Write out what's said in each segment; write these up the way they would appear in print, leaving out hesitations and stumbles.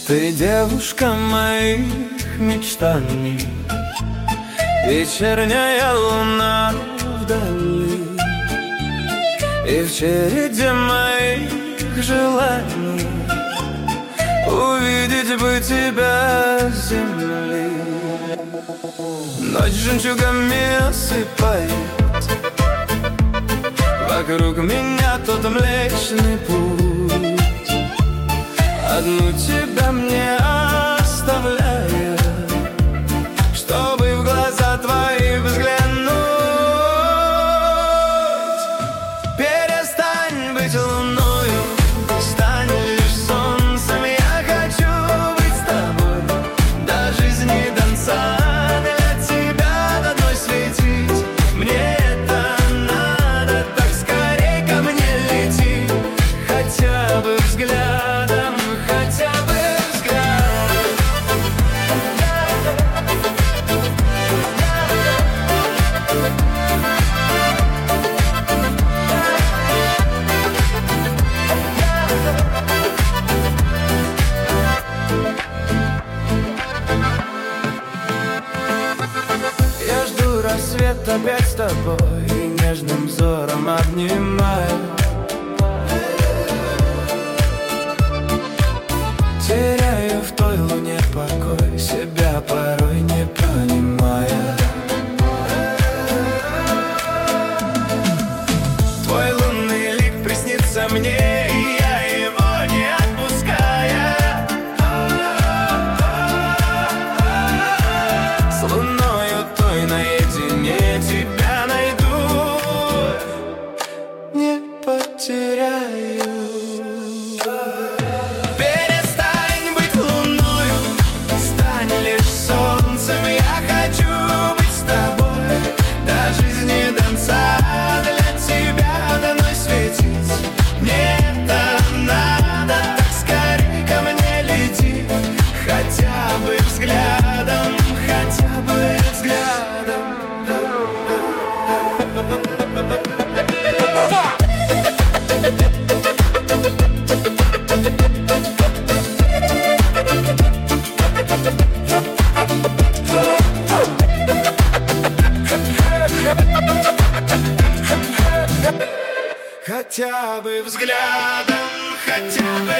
Ты девушка моих мечтаний, вечерняя луна вдали, и в череде моих желаний увидеть бы тебя с земли. Ночь жемчугами осыпает вокруг меня тот Млечный Путь. Одну тебя мне оставляя, чтобы в глаза твои взглянуть. Перестань быть луною, стань лишь солнцем. Я хочу быть с тобой до жизни до конца. Для тебя одной светить мне это надо. Так скорей ко мне лети, хотя бы взглядом, хотя бы взглядом. Я жду рассвет опять с тобой и нежным взором обнимаю. Теряю в той луне покой, себя порой не понимая. Твой лунный лик приснится мне, и я его не отпуская. С луною той наедине тебя найду, не потеряю. Перестань быть луною, стань лишь солнцем. Я хочу быть с тобой до жизни до конца. Для тебя одной светить мне это надо. Так скорей ко мне лети, хотя бы взглядом, хотя бы взглядом. Хотя бы взглядом, хотя бы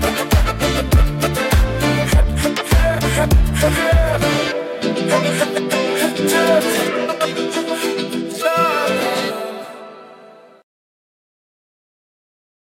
взглядом.